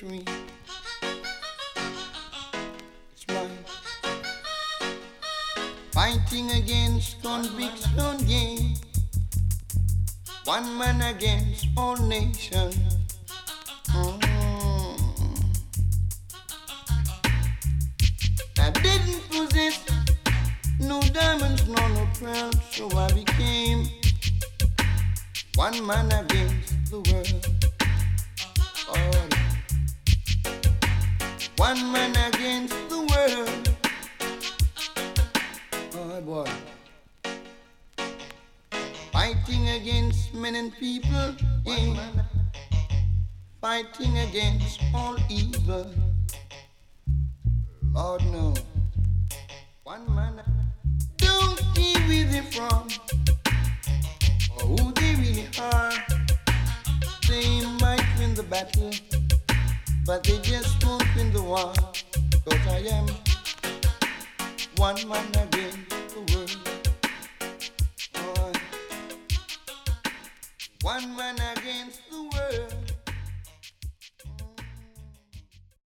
victory. It's mine. Fighting against conviction, yeah. One man against all nations. I didn't possess no diamonds, no pearls, so I became one man against the world. Lord. One man against the world. Oh boy. Fighting against men and people, yeah. Fighting against all evil. Lord no. One man. Don't see where they're from or who they really are. They might win the battle, but they just won't win the war. 'Cause I am one man against the world. Oh, one man